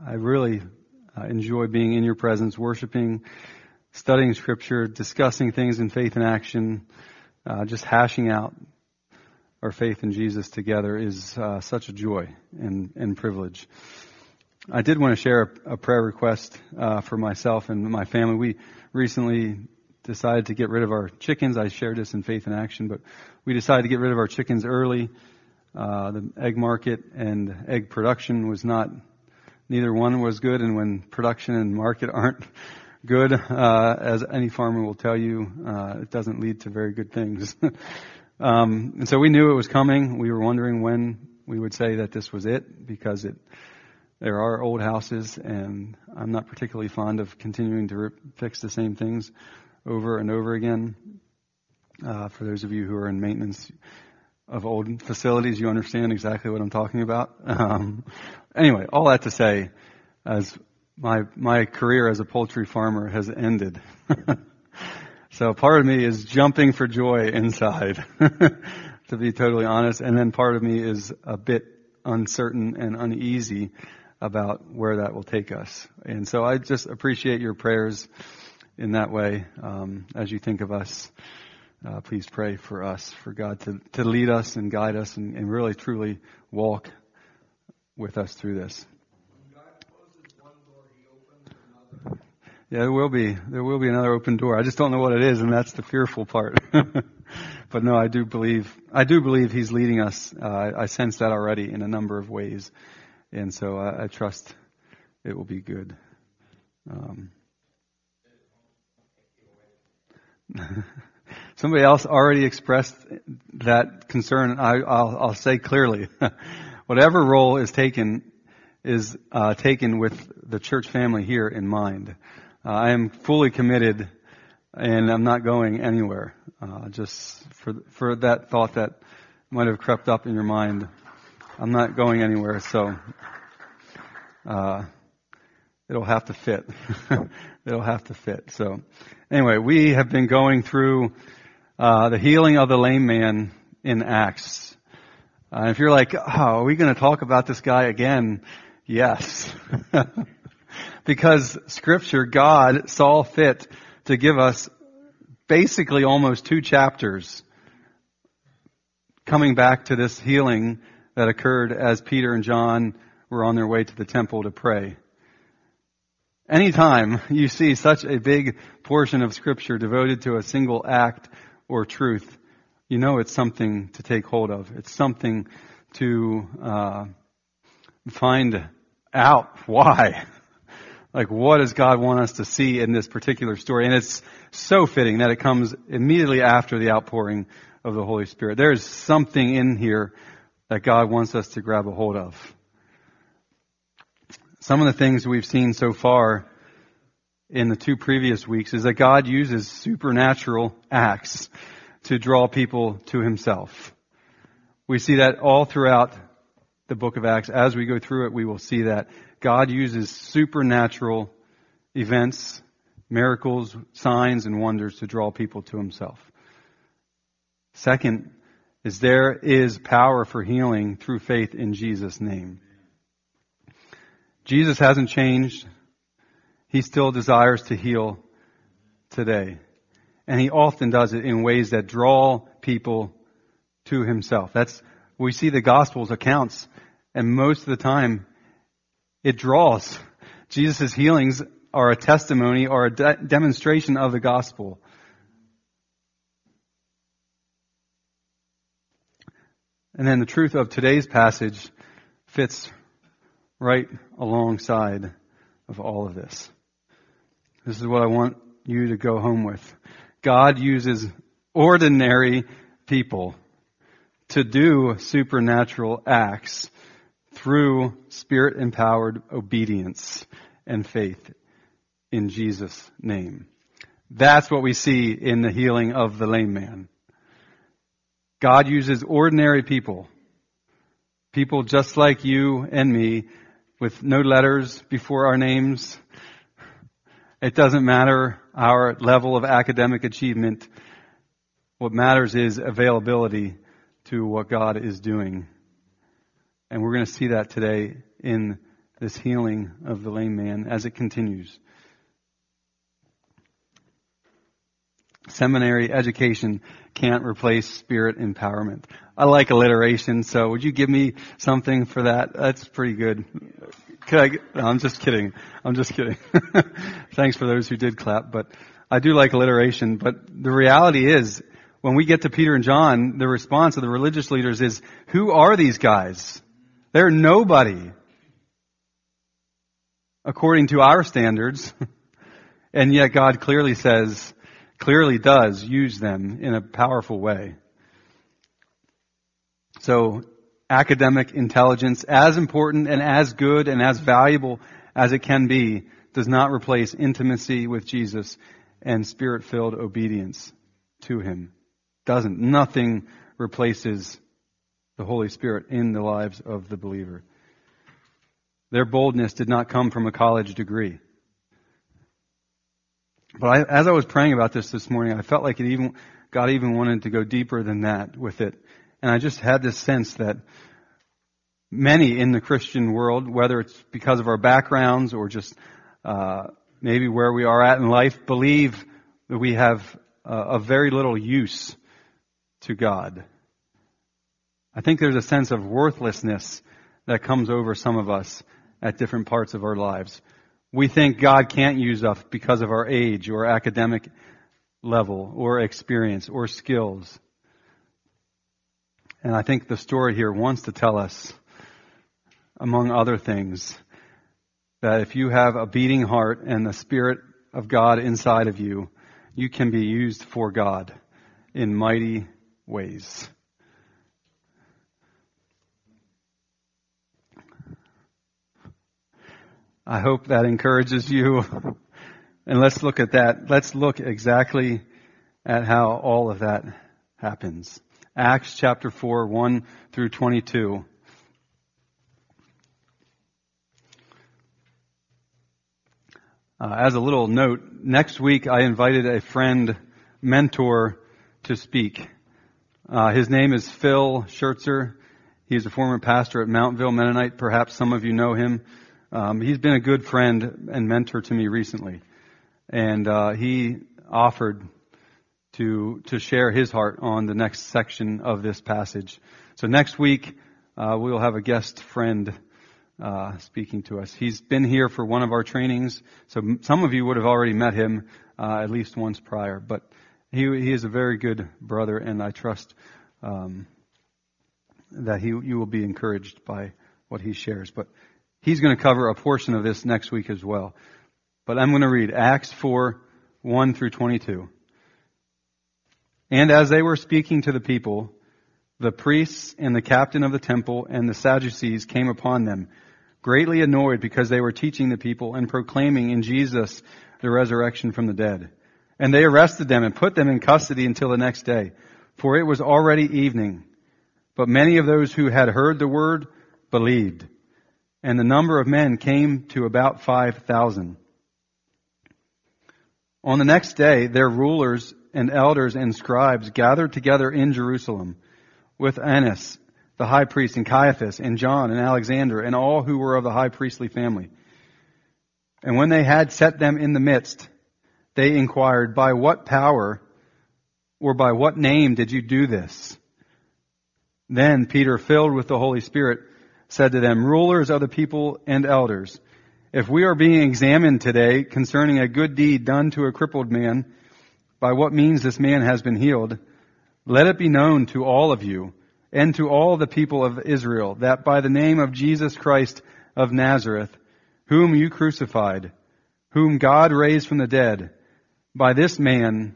I really enjoy being in your presence, worshiping, studying Scripture, discussing things in faith and action, just hashing out our faith in Jesus together is such a joy and privilege. I did want to share a prayer request for myself and my family. We recently decided to get rid of our chickens. I shared this in Faith in Action, but we decided to get rid of our chickens early. The egg market and egg production was neither one was good, and when production and market aren't good, as any farmer will tell you, it doesn't lead to very good things. And so we knew it was coming. We were wondering when we would say that this was it, because there are old houses, and I'm not particularly fond of continuing to fix the same things over and over again. For those of you who are in maintenance of old facilities, you understand exactly what I'm talking about. Anyway, all that to say, as my career as a poultry farmer has ended. So part of me is jumping for joy inside, to be totally honest. And then part of me is a bit uncertain and uneasy about where that will take us. And so I just appreciate your prayers in that way. As you think of us, please pray for us, for God to lead us and guide us and really truly walk with us through this. When God closes one door, He opens another. Yeah, there will be another open door. I just don't know what it is, and that's the fearful part. But no, I do believe He's leading us. I sense that already in a number of ways, and so I trust it will be good. Somebody else already expressed that concern. I'll say clearly, whatever role is taken with the church family here in mind. I am fully committed, and I'm not going anywhere. Just for that thought that might have crept up in your mind, I'm not going anywhere. So it'll have to fit. It'll have to fit. So anyway, we have been going through the healing of the lame man in Acts. If you're like, are we going to talk about this guy again? Yes. Because Scripture, God saw fit to give us basically almost 2 chapters coming back to this healing that occurred as Peter and John were on their way to the temple to pray. Anytime you see such a big portion of Scripture devoted to a single act or truth, you know it's something to take hold of. It's something to find out why. Like, what does God want us to see in this particular story? And it's so fitting that it comes immediately after the outpouring of the Holy Spirit. There is something in here that God wants us to grab a hold of. Some of the things we've seen so far in the 2 previous weeks is that God uses supernatural acts to draw people to Himself. We see that all throughout the book of Acts. As we go through it, we will see that God uses supernatural events, miracles, signs, and wonders to draw people to Himself. Second is there is power for healing through faith in Jesus' name. Jesus hasn't changed. He still desires to heal today. And He often does it in ways that draw people to Himself. We see the Gospels accounts, and most of the time it draws. Jesus' healings are a testimony or a demonstration of the gospel. And then the truth of today's passage fits right alongside of all of this. This is what I want you to go home with. God uses ordinary people to do supernatural acts through Spirit-empowered obedience and faith in Jesus' name. That's what we see in the healing of the lame man. God uses ordinary people just like you and me, with no letters before our names. It doesn't matter our level of academic achievement. What matters is availability to what God is doing. And we're going to see that today in this healing of the lame man as it continues. Seminary education can't replace spirit empowerment. I like alliteration, so would you give me something for that? That's pretty good. No, I'm just kidding. Thanks for those who did clap, but I do like alliteration. But the reality is, when we get to Peter and John, the response of the religious leaders is, who are these guys? They're nobody, according to our standards. And yet God clearly does use them in a powerful way. So, academic intelligence, as important and as good and as valuable as it can be, does not replace intimacy with Jesus and spirit-filled obedience to Him. Doesn't. Nothing replaces the Holy Spirit in the lives of the believer. Their boldness did not come from a college degree. But as I was praying about this morning, I felt like God even wanted to go deeper than that with it. And I just had this sense that many in the Christian world, whether it's because of our backgrounds or just maybe where we are at in life, believe that we have a very little use to God. I think there's a sense of worthlessness that comes over some of us at different parts of our lives. We think God can't use us because of our age or academic level or experience or skills. And I think the story here wants to tell us, among other things, that if you have a beating heart and the Spirit of God inside of you, you can be used for God in mighty ways. I hope that encourages you. And let's look at that. Let's look exactly at how all of that happens. Acts chapter 4, 1 through 22. As a little note, next week I invited a friend, mentor, to speak. His name is Phil Schertzer. He's a former pastor at Mountville Mennonite. Perhaps some of you know him. He's been a good friend and mentor to me recently. And he offered to share his heart on the next section of this passage. So next week, we'll have a guest friend speaking to us. He's been here for one of our trainings, so some of you would have already met him at least once prior. But he is a very good brother, and I trust that you will be encouraged by what he shares. But he's going to cover a portion of this next week as well. But I'm going to read Acts 4, 1 through 22. And as they were speaking to the people, the priests and the captain of the temple and the Sadducees came upon them, greatly annoyed because they were teaching the people and proclaiming in Jesus the resurrection from the dead. And they arrested them and put them in custody until the next day, for it was already evening. But many of those who had heard the word believed, and the number of men came to about 5,000. On the next day, their rulers and elders and scribes gathered together in Jerusalem with Annas, the high priest, and Caiaphas, and John, and Alexander, and all who were of the high priestly family. And when they had set them in the midst, they inquired, by what power or by what name did you do this? Then Peter, filled with the Holy Spirit, said to them, rulers of the people and elders, if we are being examined today concerning a good deed done to a crippled man, by what means this man has been healed, let it be known to all of you and to all the people of Israel that by the name of Jesus Christ of Nazareth, whom you crucified, whom God raised from the dead, by him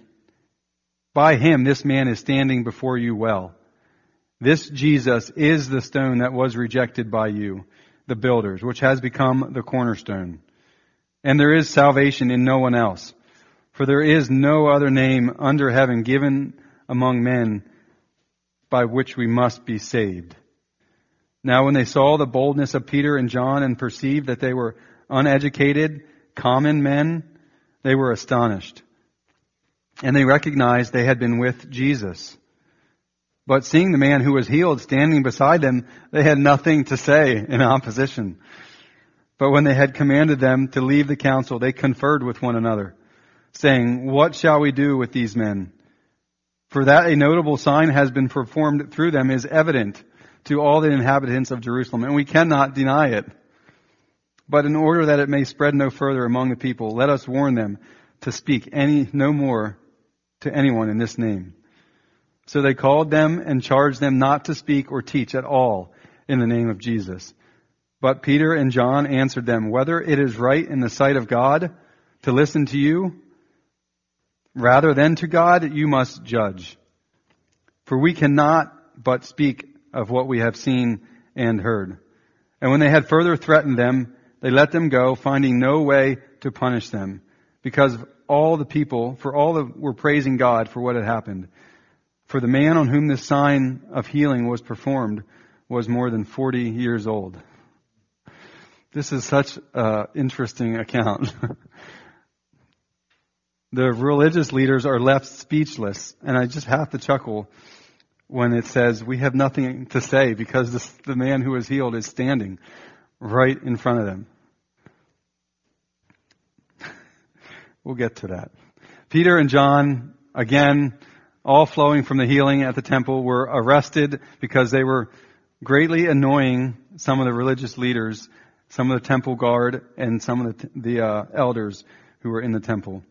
this man is standing before you well. This Jesus is the stone that was rejected by you, the builders, which has become the cornerstone. And there is salvation in no one else. For there is no other name under heaven given among men by which we must be saved. Now when they saw the boldness of Peter and John and perceived that they were uneducated, common men, they were astonished. And they recognized they had been with Jesus. But seeing the man who was healed standing beside them, they had nothing to say in opposition. But when they had commanded them to leave the council, they conferred with one another, saying, "What shall we do with these men? For that a notable sign has been performed through them is evident to all the inhabitants of Jerusalem, and we cannot deny it. But in order that it may spread no further among the people, let us warn them to speak no more to anyone in this name." So they called them and charged them not to speak or teach at all in the name of Jesus. But Peter and John answered them, "Whether it is right in the sight of God to listen to you rather than to God, you must judge. For we cannot but speak of what we have seen and heard." And when they had further threatened them, they let them go, finding no way to punish them, because all the people were praising God for what had happened. For the man on whom this sign of healing was performed was more than 40 years old. This is such an interesting account. The religious leaders are left speechless, and I just have to chuckle when it says, "We have nothing to say," because the man who was healed is standing right in front of them. We'll get to that. Peter and John, again, all flowing from the healing at the temple, were arrested because they were greatly annoying some of the religious leaders, some of the temple guard, and some of the elders who were in the temple.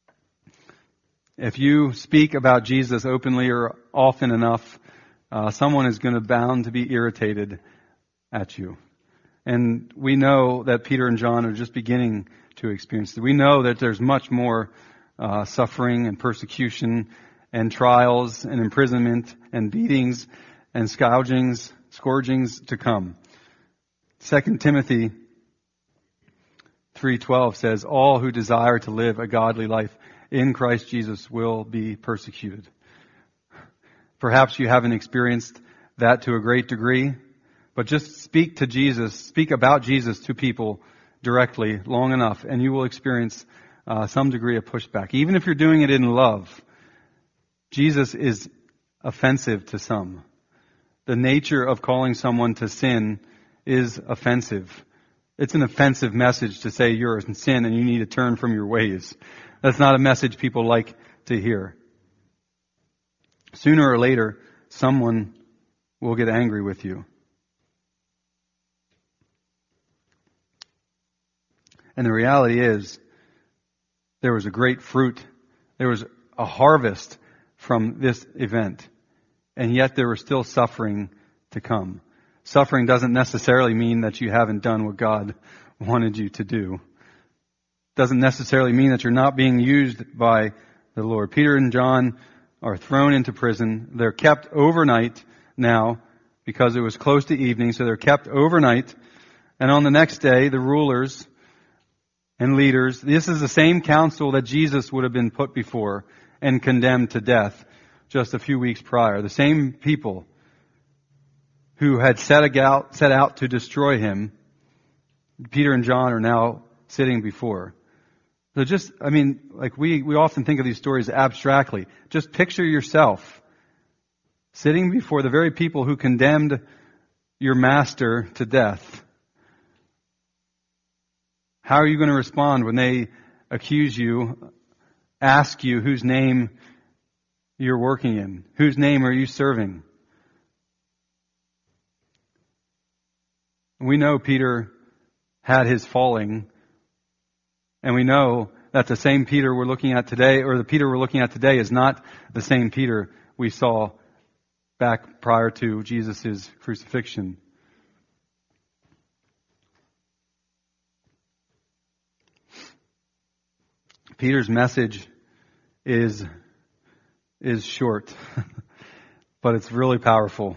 If you speak about Jesus openly or often enough, someone is going to bound to be irritated at you. And we know that Peter and John are just beginning to experience it. We know that there's much more suffering and persecution and trials and imprisonment and beatings and scourgings to come. 2 Timothy 3:12 says, "All who desire to live a godly life in Christ Jesus will be persecuted." Perhaps you haven't experienced that to a great degree, but just speak about Jesus to people directly long enough, and you will experience some degree of pushback. Even if you're doing it in love, Jesus is offensive to some. The nature of calling someone to sin is offensive. It's an offensive message to say you're in sin and you need to turn from your ways. That's not a message people like to hear. Sooner or later, someone will get angry with you. And the reality is, there was a great fruit. There was a harvest from this event. And yet there was still suffering to come. Suffering doesn't necessarily mean that you haven't done what God wanted you to do. Doesn't necessarily mean that you're not being used by the Lord. Peter and John are thrown into prison. They're kept overnight now because it was close to evening, so they're kept overnight. And on the next day, the rulers and leaders, this is the same council that Jesus would have been put before and condemned to death just a few weeks prior. The same people who had set out to destroy him, Peter and John are now sitting before. So we often think of these stories abstractly. Just picture yourself sitting before the very people who condemned your master to death. How are you going to respond when they accuse you, ask you whose name you're working in? Whose name are you serving? We know Peter had his falling, and we know that the same Peter we're looking at today, or the Peter we're looking at today, is not the same Peter we saw back prior to Jesus' crucifixion. Peter's message is short, but it's really powerful.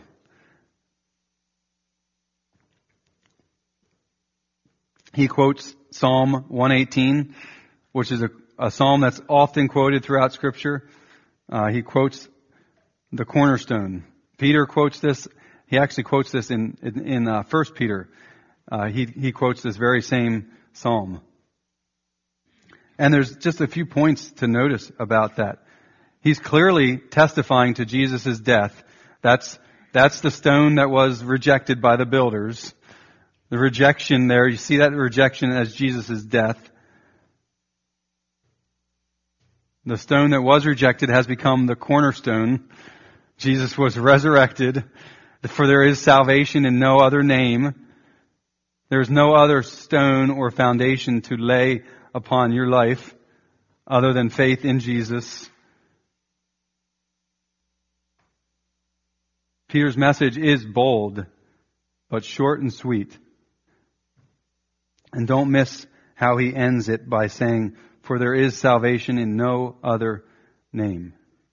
He quotes Psalm 118, which is a psalm that's often quoted throughout Scripture. He quotes the cornerstone. Peter quotes this. He actually quotes this in 1 Peter. He quotes this very same psalm. And there's just a few points to notice about that. He's clearly testifying to Jesus' death. That's the stone that was rejected by the builders. The rejection there, you see that rejection as Jesus' death. The stone that was rejected has become the cornerstone. Jesus was resurrected. For there is salvation in no other name. There is no other stone or foundation to lay upon your life other than faith in Jesus. Peter's message is bold, but short and sweet. And don't miss how he ends it by saying, for there is salvation in no other name.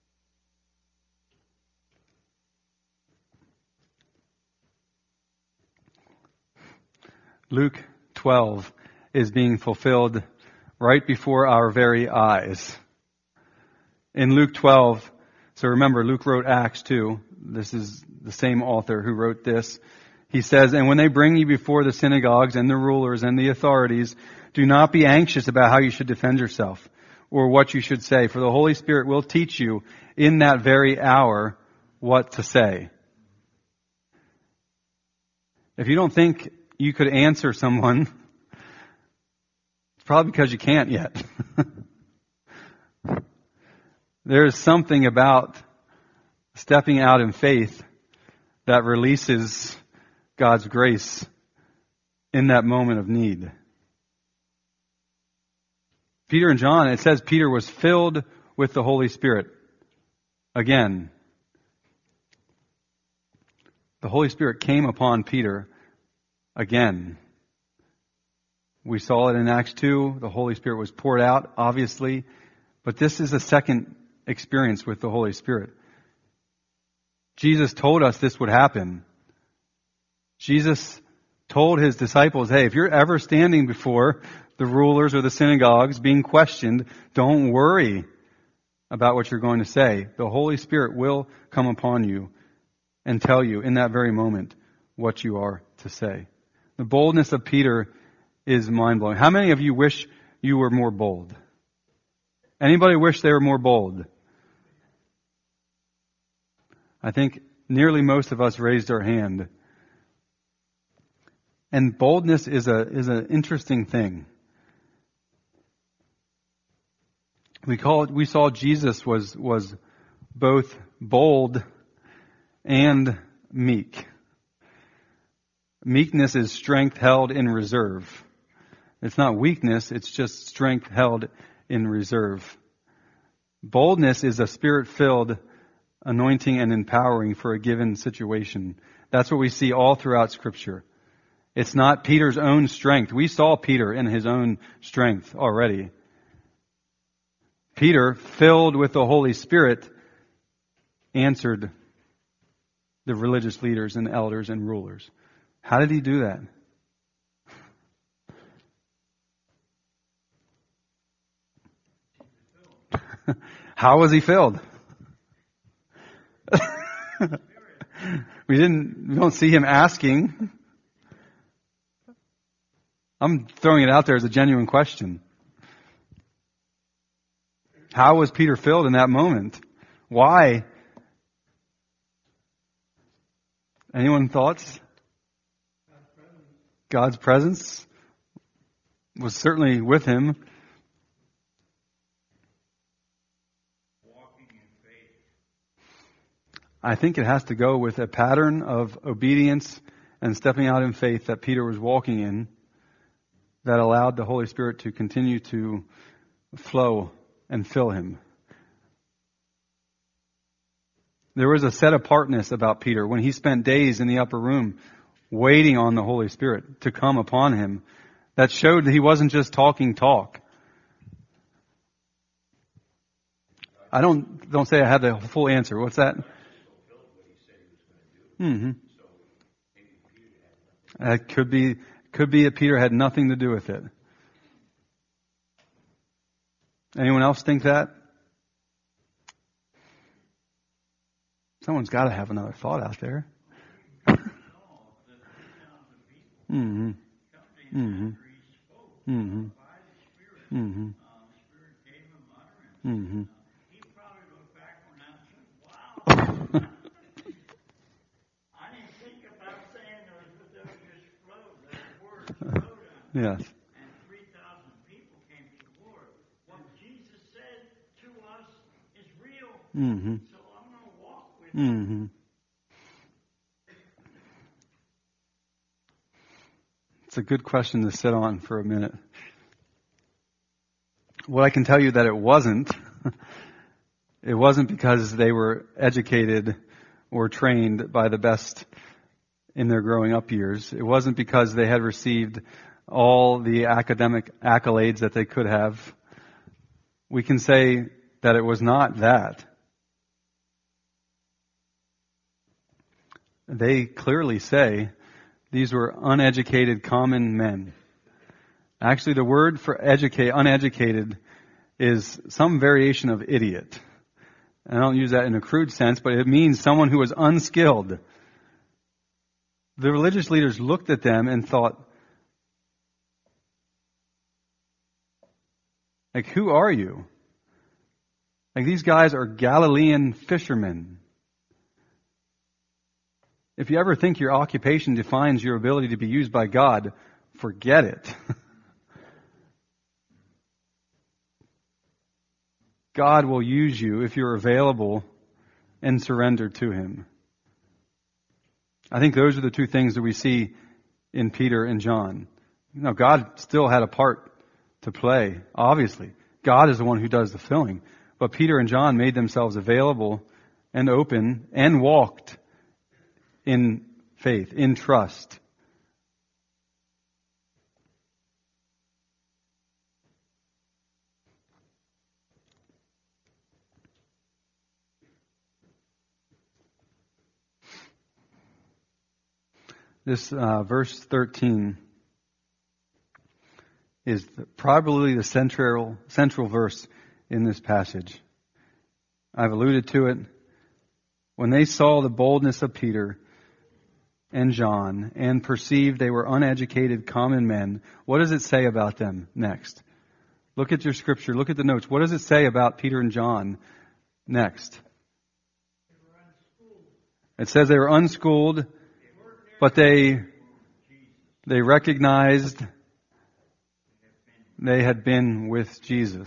Luke 12 is being fulfilled right before our very eyes. In Luke 12, so remember, Luke wrote Acts too. This is the same author who wrote this. He says, and when they bring you before the synagogues and the rulers and the authorities, do not be anxious about how you should defend yourself or what you should say, for the Holy Spirit will teach you in that very hour what to say. If you don't think you could answer someone, it's probably because you can't yet. There is something about stepping out in faith that releases God's grace in that moment of need. Peter and John, it says Peter was filled with the Holy Spirit. Again, the Holy Spirit came upon Peter again. We saw it in Acts 2. The Holy Spirit was poured out, obviously. But this is a second experience with the Holy Spirit. Jesus told us this would happen. Jesus told his disciples, hey, if you're ever standing before the rulers or the synagogues being questioned, don't worry about what you're going to say. The Holy Spirit will come upon you and tell you in that very moment what you are to say. The boldness of Peter is mind-blowing. How many of you wish you were more bold? Anybody wish they were more bold? I think nearly most of us raised our hand. And boldness is an interesting thing. We saw Jesus was both bold and meek. Meekness is strength held in reserve. It's not weakness, it's just strength held in reserve. Boldness is a spirit-filled anointing and empowering for a given situation. That's what we see all throughout Scripture. It's not Peter's own strength. We saw Peter in his own strength already. Peter, filled with the Holy Spirit, answered the religious leaders and elders and rulers. How did he do that? How was he filled? We don't see him asking. I'm throwing it out there as a genuine question. How was Peter filled in that moment? Why? Anyone thoughts? God's presence was certainly with him. Walking in faith. I think it has to go with a pattern of obedience and stepping out in faith that Peter was walking in that allowed the Holy Spirit to continue to flow and fill him. There was a set apartness about Peter when he spent days in the upper room waiting on the Holy Spirit to come upon him. That showed that he wasn't just talking talk. I don't say I have the full answer. What's that? That could be that Peter had nothing to do with it. Anyone else think that? Someone's got to have another thought out there. Mm-hmm. Mm-hmm. Mm-hmm. Mm-hmm. Mm-hmm. He probably looked back on that and said, wow. I didn't think about saying those, but they just flowed. Yes. And 3,000 people came to the Lord. What Jesus said to us is real. Mm-hmm. So I'm going to walk with him. Mm-hmm. It's a good question to sit on for a minute. What I can tell you that it wasn't because they were educated or trained by the best in their growing up years. It wasn't because they had received all the academic accolades that they could have. We can say that it was not that. They clearly say these were uneducated common men. Actually, the word for uneducated is some variation of idiot. I don't use that in a crude sense, but it means someone who was unskilled. The religious leaders looked at them and thought, like, who are you? Like, these guys are Galilean fishermen. If you ever think your occupation defines your ability to be used by God, forget it. God will use you if you're available and surrendered to Him. I think those are the two things that we see in Peter and John. God still had a part to play, obviously. God is the one who does the filling. But Peter and John made themselves available and open and walked in faith, in trust. This verse 13 is probably the central verse in this passage. I've alluded to it. When they saw the boldness of Peter and John and perceived they were uneducated common men, what does it say about them next? Look at your scripture. Look at the notes. What does it say about Peter and John next? It says they were unschooled, but they recognized they had been with Jesus.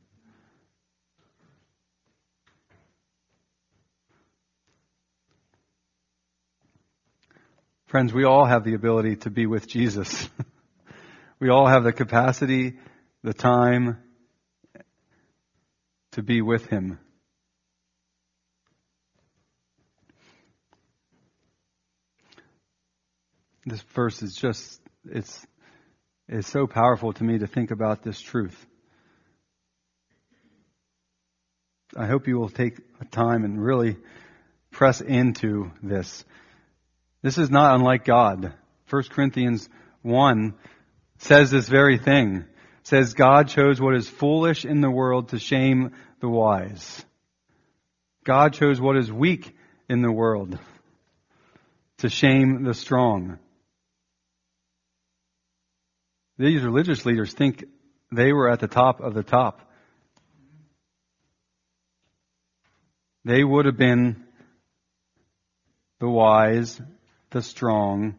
Friends, we all have the ability to be with Jesus. We all have the capacity, the time to be with Him. This verse is just, it's so powerful to me to think about this truth. I hope you will take a time and really press into this. This is not unlike God. 1 Corinthians 1 says this very thing. It says God chose what is foolish in the world to shame the wise. God chose what is weak in the world to shame the strong. These religious leaders think they were at the top of the top. They would have been the wise, the strong.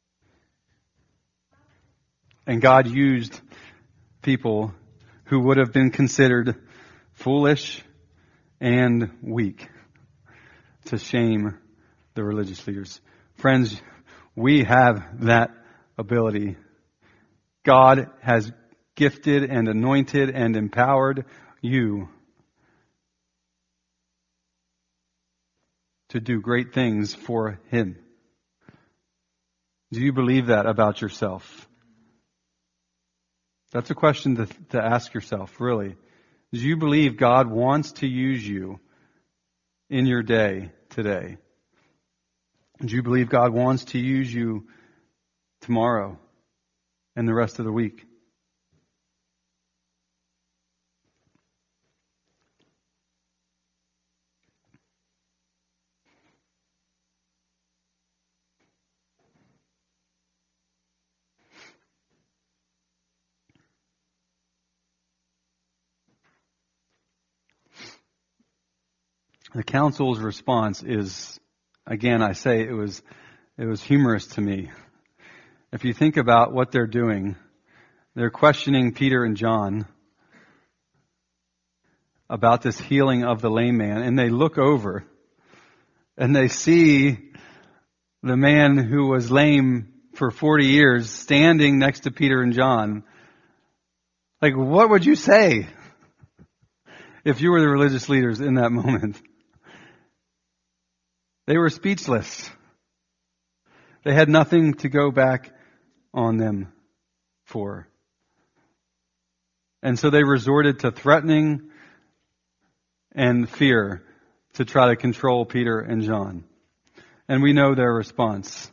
And God used people who would have been considered foolish and weak to shame the religious leaders. Friends, we have that ability. God has gifted and anointed and empowered you to do great things for Him. Do you believe that about yourself? That's a question to ask yourself, really. Do you believe God wants to use you in your day today? Do you believe God wants to use you tomorrow and the rest of the week? The council's response is, again, I say it was humorous to me. If you think about what they're doing, They're questioning Peter and John about this healing of the lame man, and they look over and they see the man who was lame for 40 years standing next to Peter and John. Like, what would you say if you were the religious leaders in that moment? They were speechless. They had nothing to go back on them for. And so they resorted to threatening and fear to try to control Peter and John. And we know their response.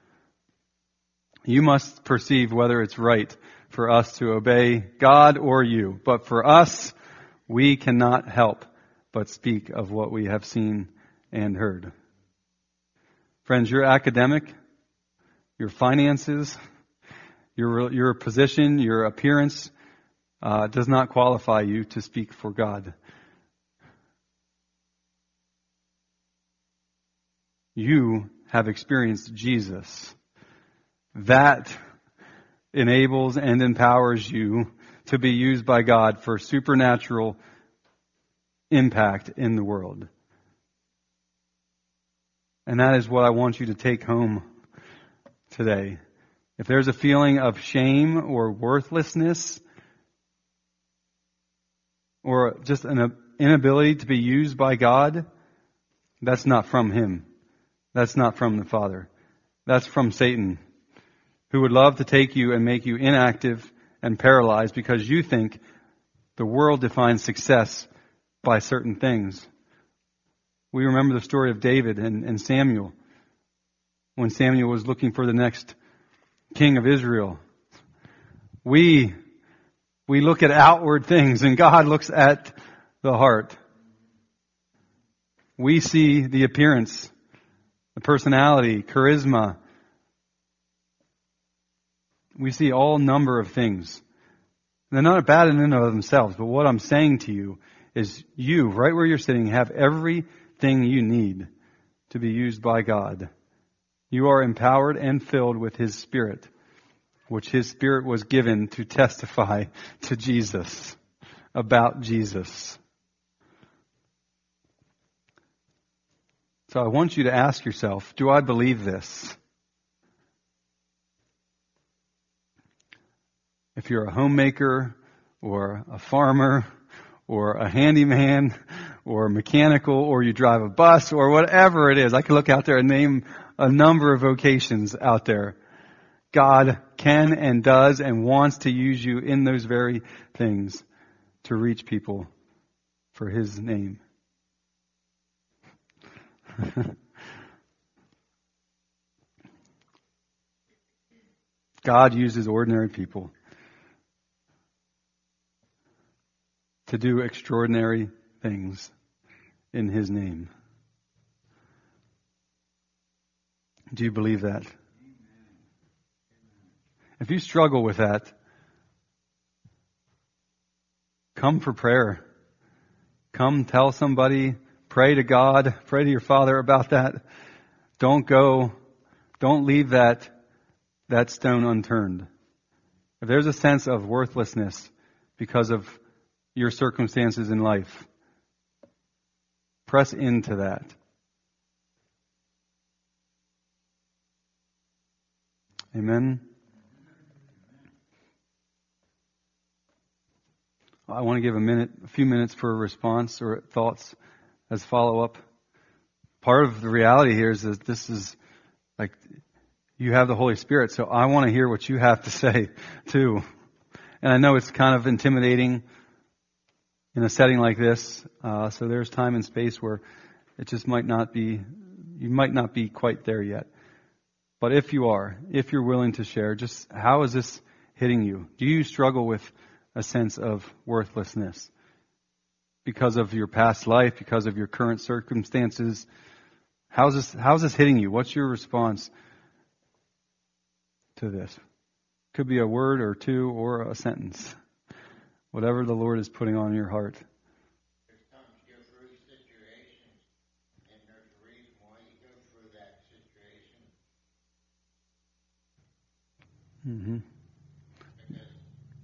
You must perceive whether it's right for us to obey God or you. But for us, we cannot help but speak of what we have seen and heard. Friends, your academic, your finances, your position, your appearance does not qualify you to speak for God. You have experienced Jesus. That enables and empowers you to be used by God for supernatural impact in the world. And that is what I want you to take home today. If there's a feeling of shame or worthlessness, or just an inability to be used by God, that's not from Him. That's not from the Father. That's from Satan, who would love to take you and make you inactive and paralyzed because you think the world defines success by certain things. We remember the story of David and Samuel, when Samuel was looking for the next king of Israel. We look at outward things, and God looks at the heart. We see the appearance, the personality, charisma. We see all number of things. They're not bad in and of themselves, but what I'm saying to you is you, right where you're sitting, have everything you need to be used by God. You are empowered and filled with His Spirit, which His Spirit was given to testify to Jesus, about Jesus. So I want you to ask yourself, do I believe this? If you're a homemaker or a farmer or a handyman or a mechanical or you drive a bus or whatever it is, I can look out there and name a number of vocations out there. God can and does and wants to use you in those very things to reach people for His name. God uses ordinary people to do extraordinary things in His name. Do you believe that? If you struggle with that, come for prayer. Come tell somebody, pray to God, pray to your Father about that. Don't leave that stone unturned. If there's a sense of worthlessness because of your circumstances in life, press into that. Amen. I want to give a few minutes for a response or thoughts as follow-up. Part of the reality here is that this is like you have the Holy Spirit, so I want to hear what you have to say too. And I know it's kind of intimidating in a setting like this, so there's time and space where it just you might not be quite there yet. But if you're willing to share, just how is this hitting you? Do you struggle with a sense of worthlessness because of your past life, because of your current circumstances? How's this hitting you? What's your response to this? Could be a word or two or a sentence. Whatever the Lord is putting on your heart. There's times you go through situations, and there's a reason why you go through that situation. Mm-hmm. Because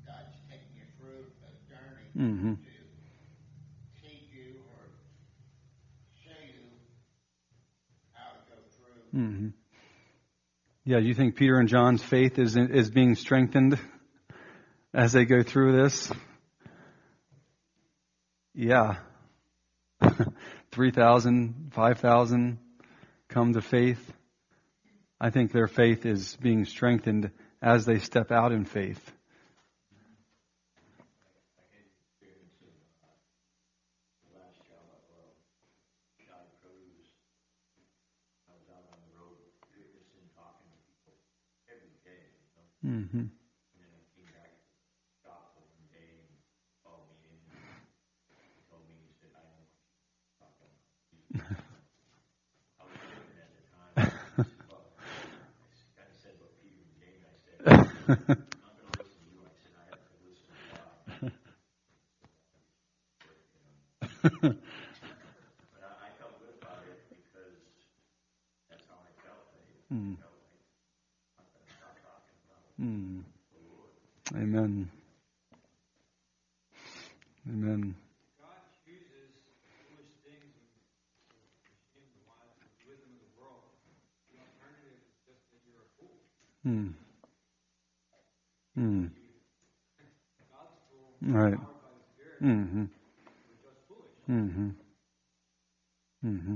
Mm-hmm. to teach you or show you how to go through. Mm-hmm. Yeah, you think Peter and John's faith is being strengthened as they go through this? Yeah. 3,000, 5,000 come to faith. I think their faith is being strengthened as they step out in faith. Mm-hmm. Amen. Amen. God uses foolish things in the wise with the wisdom of the world. The alternative is just that you're a fool. God's fool, Right. powered by the Spirit, Mm-hmm. we're just foolish. Mm-hmm. Mm-hmm.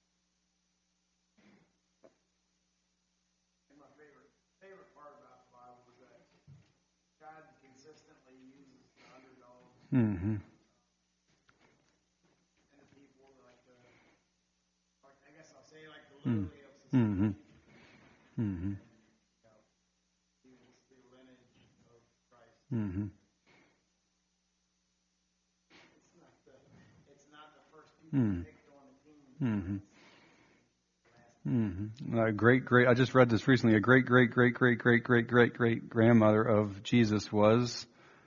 And my favorite part about the Bible is that God consistently uses the underdogs Mm-hmm. and the people like I guess I'll say like the lowly of society. Mm-hmm. Mm-hmm. He was the lineage of Christ. Mm-hmm. It's not the first people picked on the team. Mm-hmm. Mm-hmm. Great. I just read this recently. A great grandmother of Jesus was.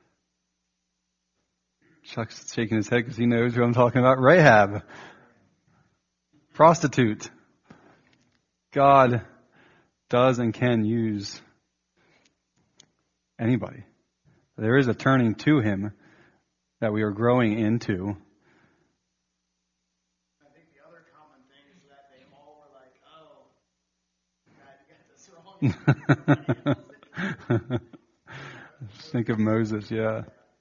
Chuck's shaking his head because he knows who I'm talking about. Rahab, prostitute. God does and can use anybody. There is a turning to Him that we are growing into. I think the other common thing is that they all were like, "Oh, God, you got this wrong." Just think of Moses, yeah.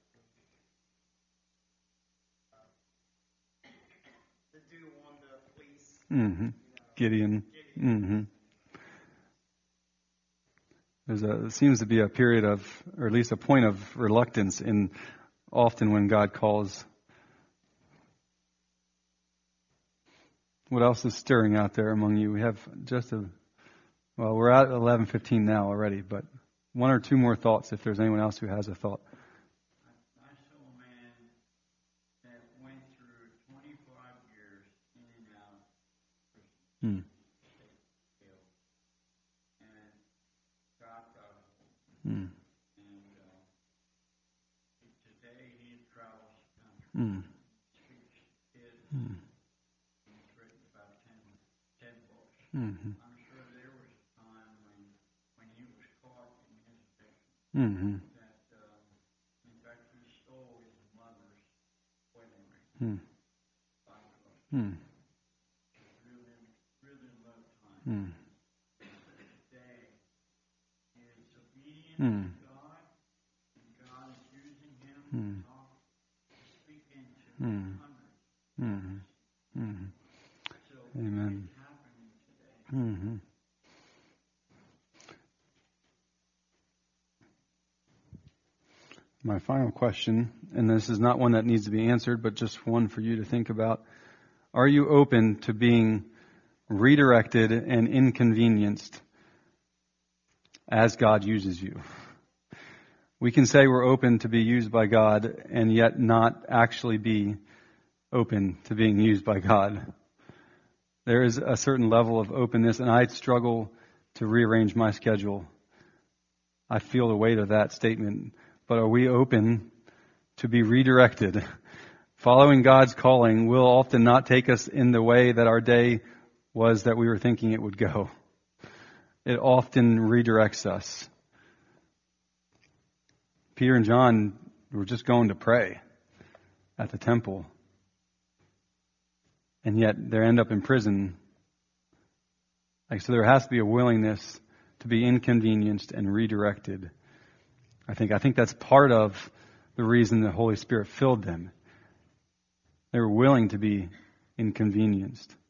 The dude wanted to fleece. Mm-hmm. Gideon. Mm-hmm. There seems to be a period of, or at least a point of reluctance in often when God calls. What else is stirring out there among you? We have we're at 11:15 now already, but one or two more thoughts if there's anyone else who has a thought. I saw a man that went through 25 years in and out Hmm. and got Hmm. and today he travels the country, Hmm. speaks kids, Hmm. he's written about 10 books. Mm-hmm. I'm sure there was a time when he was caught in his addiction Mm-hmm. that in fact he stole his mother's wedding ring. Hmm. Hmm. Really low time. Hmm. Today he is obedient Hmm. to God, and God is using him Hmm. to talk, to speak into Hmm. hundreds. Mm-hmm. Mm-hmm. So Amen. it's happening today. Mm-hmm. My final question, and this is not one that needs to be answered, but just one for you to think about. Are you open to being redirected and inconvenienced as God uses you? We can say we're open to be used by God and yet not actually be open to being used by God. There is a certain level of openness, and I struggle to rearrange my schedule. I feel the weight of that statement. But are we open to be redirected? Following God's calling will often not take us in the way that our day was that we were thinking it would go. It often redirects us. Peter and John were just going to pray. at the temple. And yet they end up in prison. So there has to be a willingness to be inconvenienced and redirected. I think that's part of the reason the Holy Spirit filled them. They were willing to be inconvenienced.